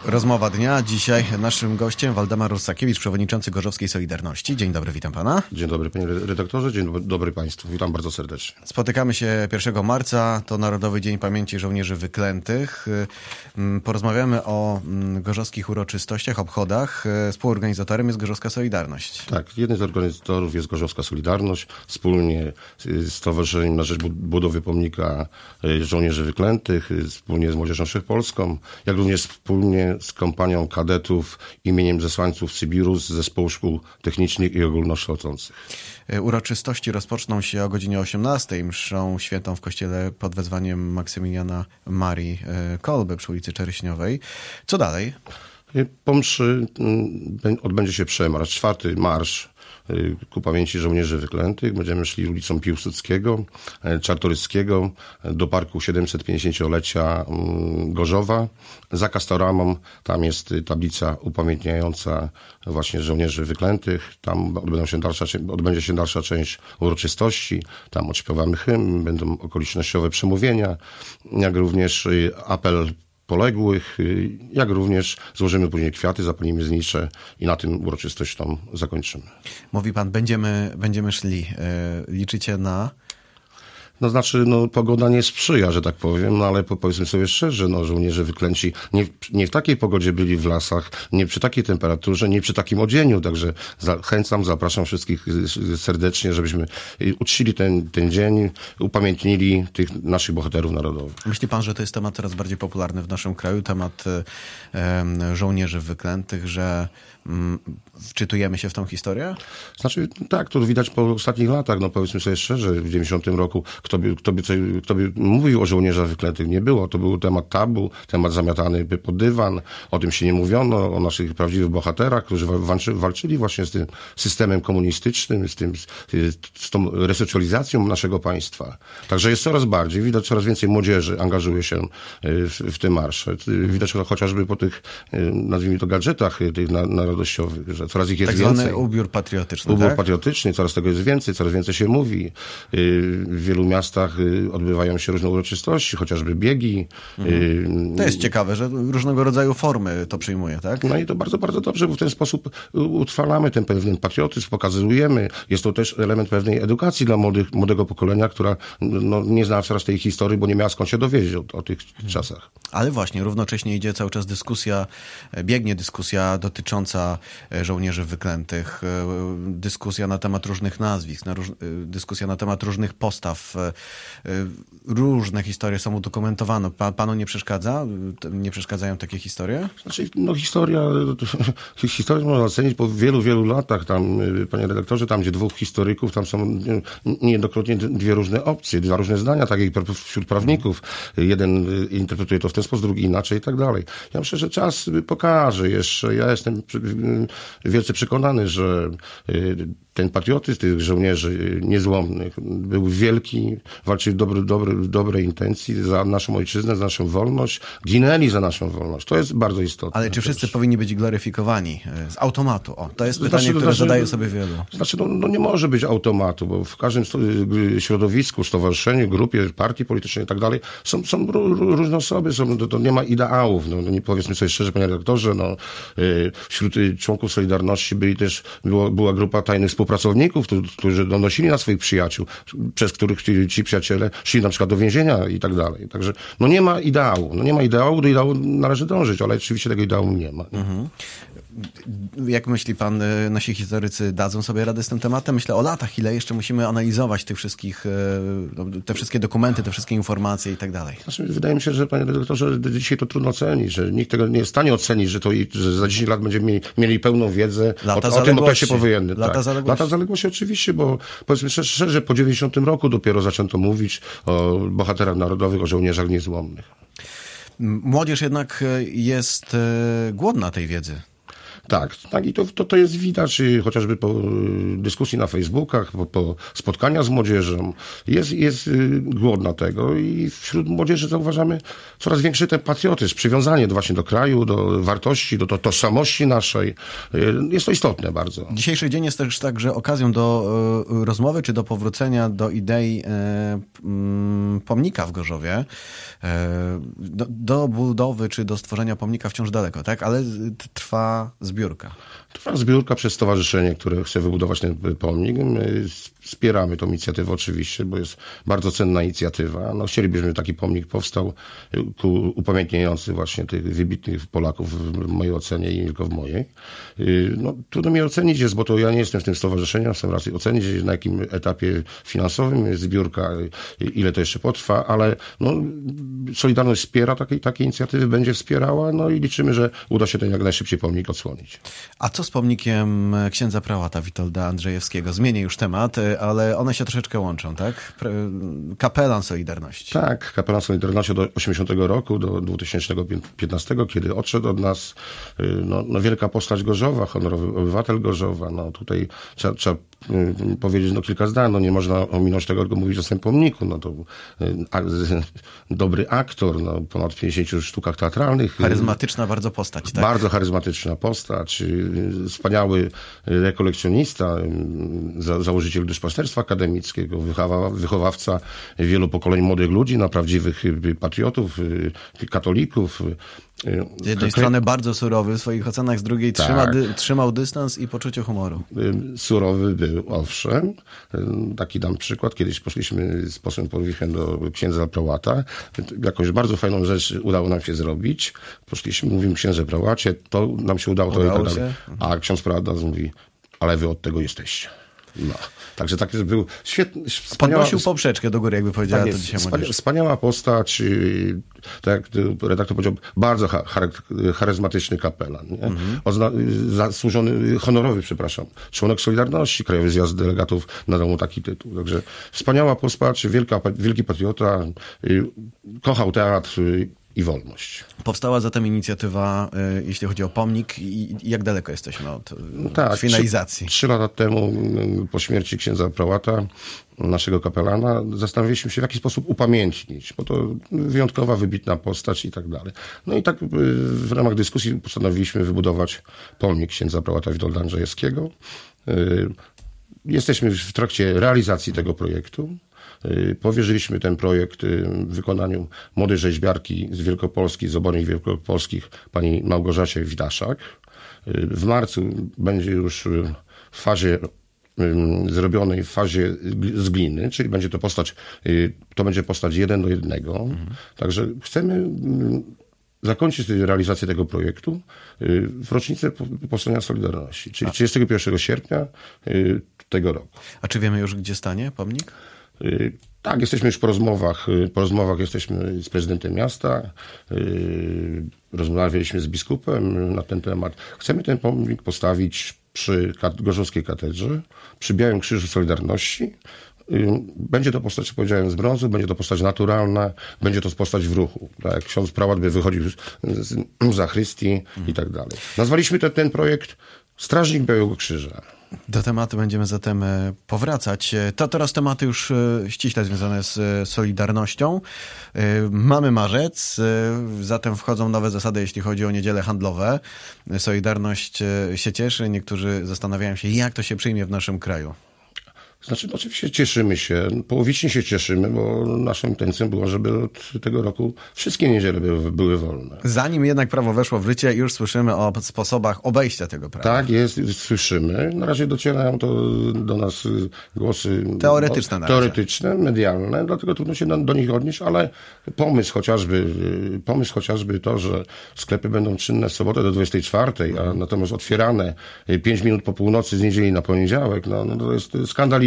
Rozmowa dnia. Dzisiaj naszym gościem Waldemar Russakiewicz, przewodniczący Gorzowskiej Solidarności. Dzień dobry, witam pana. Dzień dobry, panie redaktorze, dzień dobry państwu. Witam bardzo serdecznie. Spotykamy się 1 marca, to Narodowy Dzień Pamięci Żołnierzy Wyklętych. Porozmawiamy o gorzowskich uroczystościach, obchodach. Współorganizatorem jest Gorzowska Solidarność. Tak, jednym z organizatorów jest Gorzowska Solidarność. Wspólnie z Stowarzyszeniem na rzecz Budowy Pomnika Żołnierzy Wyklętych, wspólnie z Młodzieżą Wszechpolską, jak również wspólnie z kompanią kadetów imieniem Zesłańców Sybiru z Zespołu Szkół Technicznych i Ogólnokształcących. Uroczystości rozpoczną się o godzinie 18:00 mszą świętą w kościele pod wezwaniem Maksymiliana Marii Kolby przy ulicy Czereśniowej. Co dalej? Po mszy odbędzie się przemarsz, 4. marsz ku pamięci żołnierzy wyklętych. Będziemy szli ulicą Piłsudskiego, Czartoryskiego do parku 750-lecia Gorzowa. Za Castoramą tam jest tablica upamiętniająca właśnie żołnierzy wyklętych. Tam odbędzie się dalsza część uroczystości. Tam odśpiewamy hymn, będą okolicznościowe przemówienia, jak również apel poległych, jak również złożymy później kwiaty, zapalimy znicze i na tym uroczystość tą zakończymy. Mówi pan, będziemy szli. Liczycie na... Pogoda nie sprzyja, że tak powiem, ale powiedzmy sobie szczerze, żołnierze wyklęci nie w takiej pogodzie byli w lasach, nie przy takiej temperaturze, nie przy takim odzieniu, także zapraszam wszystkich serdecznie, żebyśmy uczcili ten dzień, upamiętnili tych naszych bohaterów narodowych. Myśli pan, że to jest temat coraz bardziej popularny w naszym kraju, temat żołnierzy wyklętych, że wczytujemy się w tą historię? Tak, to widać po ostatnich latach, powiedzmy sobie szczerze, w 90 roku kto by mówił o żołnierzach wyklętych, nie było. To był temat tabu, temat zamiatany pod dywan. O tym się nie mówiono, o naszych prawdziwych bohaterach, którzy walczyli właśnie z tym systemem komunistycznym, z tą resocjalizacją naszego państwa. Także jest coraz bardziej. Widać, coraz więcej młodzieży angażuje się w te marsze. Widać chociażby po tych, nazwijmy to, gadżetach tych narodowościowych, że coraz ich jest tak więcej. Tak zwany ubiór patriotyczny, Ubiór patriotyczny, coraz tego jest więcej, coraz więcej się mówi. W wielu miastach odbywają się różne uroczystości, chociażby biegi. To jest ciekawe, że różnego rodzaju formy to przyjmuje, tak? No i to bardzo, bardzo dobrze, bo w ten sposób utrwalamy ten pewien patriotyzm, pokazujemy. Jest to też element pewnej edukacji dla młodego pokolenia, która nie zna coraz tej historii, bo nie miała skąd się dowiedzieć o tych czasach. Ale właśnie, równocześnie idzie cały czas biegnie dyskusja dotycząca żołnierzy wyklętych, dyskusja na temat różnych nazwisk, dyskusja na temat różnych postaw. Różne historie są udokumentowane. Panu nie przeszkadza? Nie przeszkadzają takie historie? Historię można ocenić po wielu, wielu latach. Tam, panie redaktorze, tam gdzie dwóch historyków, tam są niejednokrotnie dwie różne opcje, dwa różne zdania, tak jak wśród prawników. Jeden interpretuje to w ten sposób, drugi inaczej i tak dalej. Ja myślę, że czas pokaże jeszcze. Ja jestem wielce przekonany, że ten patriotyzm tych żołnierzy niezłomnych był wielki, walczyli w dobrej intencji za naszą ojczyznę, za naszą wolność, ginęli za naszą wolność. To jest bardzo istotne. Ale czy wszyscy powinni być gloryfikowani z automatu? To jest pytanie, które zadaje sobie wielu. Nie może być automatu, bo w każdym środowisku, stowarzyszeniu, grupie, partii politycznej i tak dalej są różne osoby, to nie ma ideałów. Nie powiedzmy sobie szczerze, panie redaktorze, wśród członków Solidarności była grupa tajnych współpracowników, którzy donosili na swoich przyjaciół, przez których ci przyjaciele szli na przykład do więzienia i tak dalej. Także nie ma ideału. Do ideału należy dążyć, ale oczywiście tego ideału nie ma. Mhm. Jak myśli pan, nasi historycy dadzą sobie radę z tym tematem? Myślę o latach, ile jeszcze musimy analizować te wszystkie dokumenty, te wszystkie informacje i tak dalej. Wydaje mi się, że panie redaktorze, dzisiaj to trudno ocenić, że nikt tego nie jest w stanie ocenić, że za 10 lat będziemy mieli pełną wiedzę o tym okresie powojennym. Lata zaległości oczywiście, bo powiedzmy szczerze, po 90 roku dopiero zaczęto mówić o bohaterach narodowych, o żołnierzach niezłomnych. Młodzież jednak jest głodna tej wiedzy. Tak, i to jest widać chociażby po dyskusji na Facebookach, po spotkania z młodzieżą. Jest głodna tego i wśród młodzieży zauważamy coraz większy ten patriotyzm, przywiązanie właśnie do kraju, do wartości, do tożsamości naszej. Jest to istotne bardzo. Dzisiejszy dzień jest też także okazją do rozmowy, czy do powrócenia do idei pomnika w Gorzowie. Do budowy, czy do stworzenia pomnika wciąż daleko, tak? Ale trwa zbiórka. Trwa zbiórka przez stowarzyszenie, które chce wybudować ten pomnik. My wspieramy tę inicjatywę oczywiście, bo jest bardzo cenna inicjatywa. No, chcielibyśmy, żeby taki pomnik powstał upamiętniający właśnie tych wybitnych Polaków w mojej ocenie i nie tylko w mojej. No, trudno mi ocenić jest, bo to ja nie jestem w tym stowarzyszeniu, chcę raczej ocenić, na jakim etapie finansowym jest zbiórka, ile to jeszcze potrwa, ale no, Solidarność wspiera takie inicjatywy, będzie wspierała, no i liczymy, że uda się ten jak najszybciej pomnik odsłonić. A co z pomnikiem księdza prałata Witolda Andrzejewskiego? Zmienię już temat, ale one się troszeczkę łączą, tak? Kapelan Solidarności. Tak, kapelan Solidarności do 80 roku, do 2015, kiedy odszedł od nas no wielka postać Gorzowa, honorowy obywatel Gorzowa. No tutaj trzeba powiedzieć kilka zdań, no nie można ominąć tego, tylko mówić o tym pomniku. No to dobry aktor, no ponad 50 sztukach teatralnych. Charyzmatyczna bardzo postać, tak? Bardzo charyzmatyczna postać. Wspaniały rekolekcjonista, założyciel duszpasterstwa akademickiego, wychowawca wielu pokoleń młodych ludzi na prawdziwych patriotów, katolików. Z jednej strony bardzo surowy w swoich ocenach, z drugiej trzymał dystans i poczucie humoru. Surowy był, owszem. Taki dam przykład. Kiedyś poszliśmy z posłem Porwichem do księdza prałata. Jakąś bardzo fajną rzecz udało nam się zrobić. Poszliśmy, mówimy, księże prałacie, to nam się udało. A ksiądz prałat nas mówi, ale wy od tego jesteście. No. Także taki był świetny. Podnosił poprzeczkę do góry, jakby powiedziała to dzisiaj młodzież. Wspaniała postać, tak jak redaktor powiedział, bardzo charyzmatyczny kapelan. Zasłużony, honorowy, członek Solidarności, Krajowy Zjazd Delegatów nadał mu taki tytuł. Także wspaniała postać, wielki patriota, kochał teatr i wolność. Powstała zatem inicjatywa, jeśli chodzi o pomnik, i jak daleko jesteśmy od finalizacji? 3 lata temu, po śmierci księdza prałata, naszego kapelana, zastanowiliśmy się, w jaki sposób upamiętnić, bo to wyjątkowa, wybitna postać i tak dalej. No i tak w ramach dyskusji postanowiliśmy wybudować pomnik księdza prałata Witolda Andrzejewskiego. Jesteśmy w trakcie realizacji tego projektu. Powierzyliśmy ten projekt wykonaniu młodej rzeźbiarki z Wielkopolski, z obornik wielkopolskich, pani Małgorzacie Widaszak. W marcu będzie już w fazie zrobionej w fazie z gliny, czyli będzie to będzie postać 1:1. Także chcemy zakończyć realizację tego projektu w rocznicę powstania Solidarności, czyli 31 sierpnia tego roku. A czy wiemy już, gdzie stanie pomnik? Tak, jesteśmy już po rozmowach. Po rozmowach jesteśmy z prezydentem miasta. Rozmawialiśmy z biskupem na ten temat. Chcemy ten pomnik postawić przy Gorzowskiej katedrze, przy Białym Krzyżu Solidarności. Będzie to postać, jak powiedziałem, z brązu, będzie to postać naturalna, będzie to postać w ruchu. Tak jak ksiądz prałat by wychodził z zachrystii i tak dalej. Nazwaliśmy ten projekt Strażnik Białego Krzyża. Do tematu będziemy zatem powracać. To teraz tematy już ściśle związane z Solidarnością. Mamy marzec, zatem wchodzą nowe zasady, jeśli chodzi o niedziele handlowe. Solidarność się cieszy, niektórzy zastanawiają się, jak to się przyjmie w naszym kraju. Znaczy, oczywiście cieszymy się, połowicznie się cieszymy, bo naszą intencją było, żeby od tego roku wszystkie niedziele były wolne. Zanim jednak prawo weszło w życie, już słyszymy o sposobach obejścia tego prawa. Tak, słyszymy. Na razie docierają do nas głosy teoretyczne, medialne, dlatego trudno się do nich odnieść, ale pomysł chociażby to, że sklepy będą czynne w sobotę do 24, a natomiast otwierane 5 minut po północy z niedzieli na poniedziałek, no to jest skandaliczne.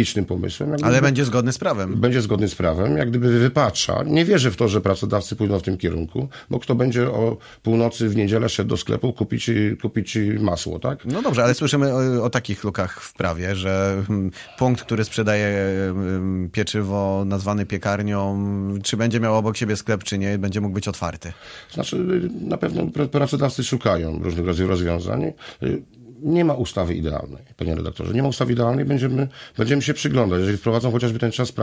idealistycznym pomysłem. Ale będzie zgodny z prawem. Będzie zgodny z prawem, jak gdyby wypacza. Nie wierzę w to, że pracodawcy pójdą w tym kierunku, bo kto będzie o północy w niedzielę szedł do sklepu kupić masło, tak? No dobrze, ale słyszymy o takich lukach w prawie, że punkt, który sprzedaje pieczywo nazwany piekarnią, czy będzie miał obok siebie sklep, czy nie, będzie mógł być otwarty. Znaczy, na pewno pracodawcy szukają różnych rodzajów rozwiązań. Nie ma ustawy idealnej, panie redaktorze. Nie ma ustawy idealnej, będziemy się przyglądać. Jeżeli wprowadzą chociażby ten czas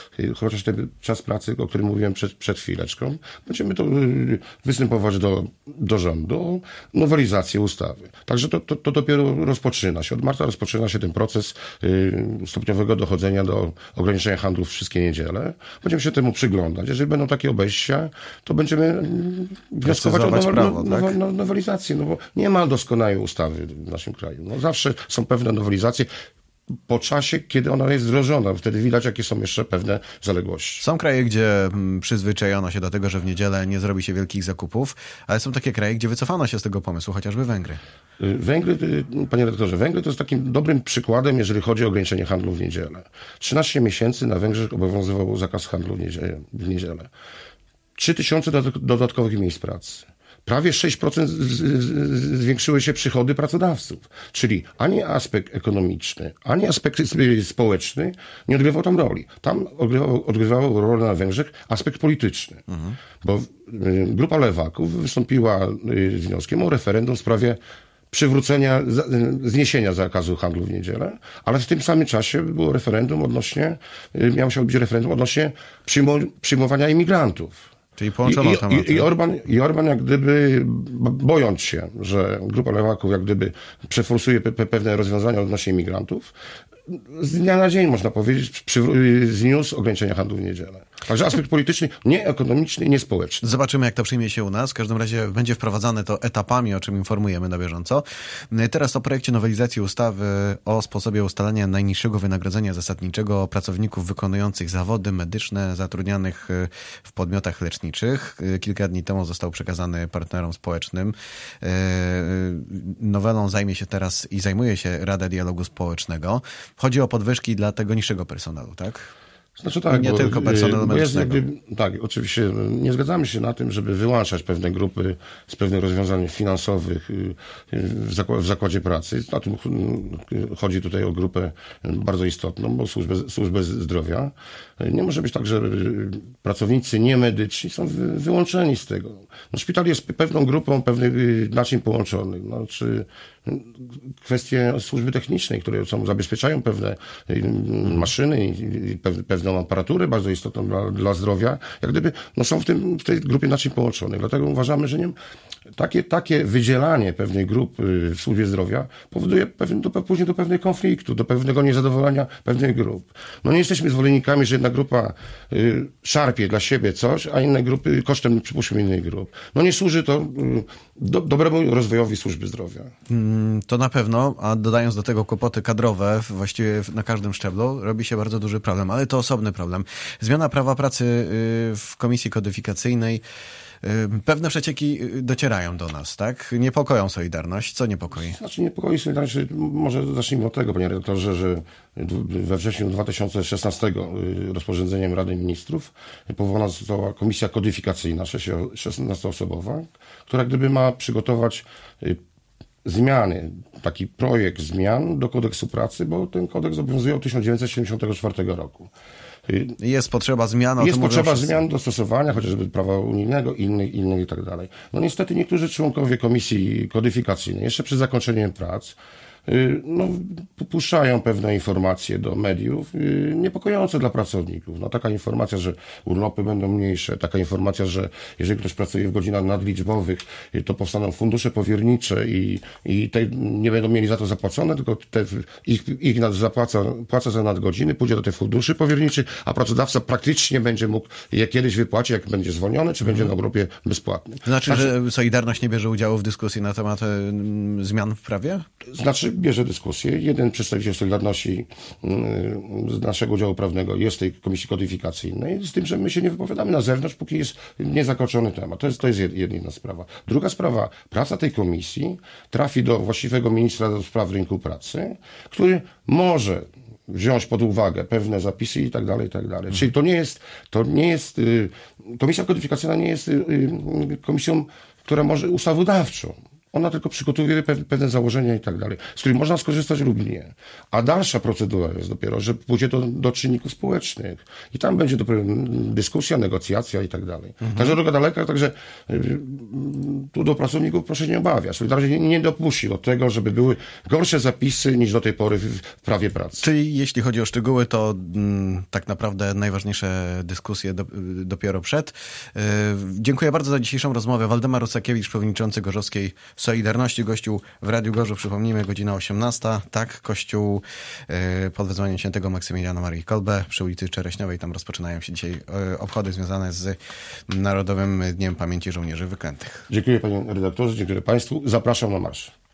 pracy, o którym mówiłem przed chwileczką, będziemy to występować do rządu o nowelizację ustawy. Także to dopiero rozpoczyna się. Od marca rozpoczyna się ten proces stopniowego dochodzenia do ograniczenia handlu w wszystkie niedziele. Będziemy się temu przyglądać. Jeżeli będą takie obejścia, to będziemy wnioskować o nowelizację, no bo nie ma doskonałej ustawy w naszym kraju. No zawsze są pewne nowelizacje po czasie, kiedy ona jest wdrożona. Wtedy widać, jakie są jeszcze pewne zaległości. Są kraje, gdzie przyzwyczajono się do tego, że w niedzielę nie zrobi się wielkich zakupów, ale są takie kraje, gdzie wycofano się z tego pomysłu, chociażby Węgry. Węgry, panie redaktorze, Węgry to jest takim dobrym przykładem, jeżeli chodzi o ograniczenie handlu w niedzielę. 13 miesięcy na Węgrzech obowiązywał zakaz handlu w niedzielę. 3000 dodatkowych miejsc pracy. Prawie 6% zwiększyły się przychody pracodawców. Czyli ani aspekt ekonomiczny, ani aspekt społeczny nie odgrywał tam roli. Tam odgrywał rolę na Węgrzech aspekt polityczny. Bo grupa lewaków wystąpiła z wnioskiem o referendum w sprawie zniesienia zakazu handlu w niedzielę, ale w tym samym czasie było referendum miało się odbyć referendum odnośnie przyjmowania imigrantów. Czyli połączono tematy. I Orban jak gdyby, bojąc się, że grupa lewaków jak gdyby przeforsuje pewne rozwiązania odnośnie imigrantów, z dnia na dzień, można powiedzieć, zniósł ograniczenia handlu w niedzielę. Także aspekt polityczny, nie ekonomiczny, nie społeczny. Zobaczymy, jak to przyjmie się u nas. W każdym razie będzie wprowadzane to etapami, o czym informujemy na bieżąco. Teraz o projekcie nowelizacji ustawy o sposobie ustalania najniższego wynagrodzenia zasadniczego pracowników wykonujących zawody medyczne zatrudnianych w podmiotach leczniczych. Kilka dni temu został przekazany partnerom społecznym. Nowelą zajmie się teraz i zajmuje się Rada Dialogu Społecznego. Chodzi o podwyżki dla tego niższego personelu, tak? Znaczy tak, nie tylko personelu medycznego. Tak, oczywiście nie zgadzamy się na tym, żeby wyłączać pewne grupy z pewnych rozwiązań finansowych w zakładzie pracy. Na tym chodzi tutaj o grupę bardzo istotną, bo służbę zdrowia. Nie może być tak, że pracownicy niemedyczni są wyłączeni z tego. No, szpital jest pewną grupą pewnych naczyń połączonych. No, czy kwestie służby technicznej, które zabezpieczają pewne maszyny i pewną aparaturę bardzo istotną dla zdrowia, jak gdyby są w tej grupie naczyń połączonych. Dlatego uważamy, że takie wydzielanie pewnej grupy w służbie zdrowia powoduje później do pewnego konfliktu, do pewnego niezadowolenia pewnych grup. No nie jesteśmy zwolennikami, że jedna grupa szarpie dla siebie coś, a inne grupy kosztem, przypuśćmy, innych grup. No nie służy to dobremu rozwojowi służby zdrowia. To na pewno, a dodając do tego kłopoty kadrowe, właściwie na każdym szczeblu, robi się bardzo duży problem, ale to osobny problem. Zmiana prawa pracy w Komisji Kodyfikacyjnej. Pewne przecieki docierają do nas, tak? Niepokoją Solidarność. Co niepokoi? Znaczy niepokoi Solidarność, może zacznijmy od tego, panie redaktorze, że we wrześniu 2016 rozporządzeniem Rady Ministrów powołana została Komisja Kodyfikacyjna, 16-osobowa, która gdyby ma przygotować zmiany, taki projekt zmian do kodeksu pracy, bo ten kodeks obowiązuje od 1974 roku. Jest potrzeba zmian. Jest potrzeba zmian, dostosowania, chociażby prawa unijnego, innych i tak dalej. No niestety niektórzy członkowie Komisji Kodyfikacyjnej jeszcze przed zakończeniem prac puszczają pewne informacje do mediów niepokojące dla pracowników. No, taka informacja, że urlopy będą mniejsze, taka informacja, że jeżeli ktoś pracuje w godzinach nadliczbowych, to powstaną fundusze powiernicze i te nie będą mieli za to zapłacone, tylko ich płaca za nadgodziny, pójdzie do tych funduszy powierniczych, a pracodawca praktycznie będzie mógł je kiedyś wypłacić, jak będzie zwolniony, czy będzie na urlopie bezpłatnym. Znaczy, że Solidarność nie bierze udziału w dyskusji na temat zmian w prawie? Znaczy, bierze dyskusję. Jeden przedstawiciel Solidarności z naszego działu prawnego jest w tej Komisji Kodyfikacyjnej, z tym, że my się nie wypowiadamy na zewnątrz, póki jest niezakończony temat. To jest jedna sprawa. Druga sprawa, praca tej komisji trafi do właściwego ministra do spraw rynku pracy, który może wziąć pod uwagę pewne zapisy i tak dalej, i tak dalej. Czyli to nie jest, komisja kodyfikacyjna nie jest komisją, która może ustawodawczą. Ona tylko przygotowuje pewne założenia i tak dalej, z których można skorzystać lub nie. A dalsza procedura jest dopiero, że pójdzie do czynników społecznych i tam będzie dopiero dyskusja, negocjacja i tak dalej. Także droga daleka, także tu do pracowników proszę nie obawiać. Solidarność nie dopuści do tego, żeby były gorsze zapisy niż do tej pory w prawie pracy. Czyli jeśli chodzi o szczegóły, to tak naprawdę najważniejsze dyskusje dopiero przed. Dziękuję bardzo za dzisiejszą rozmowę. Waldemar Rusakiewicz, przewodniczący Gorzowskiej Solidarności, gościu w Radiu Gorzów, przypomnijmy, godzina 18. Tak, kościół pod wezwaniem świętego Maksymiliana Marii Kolbe przy ulicy Czereśniowej. Tam rozpoczynają się dzisiaj obchody związane z Narodowym Dniem Pamięci Żołnierzy Wyklętych. Dziękuję panie redaktorze, dziękuję państwu. Zapraszam na marsz.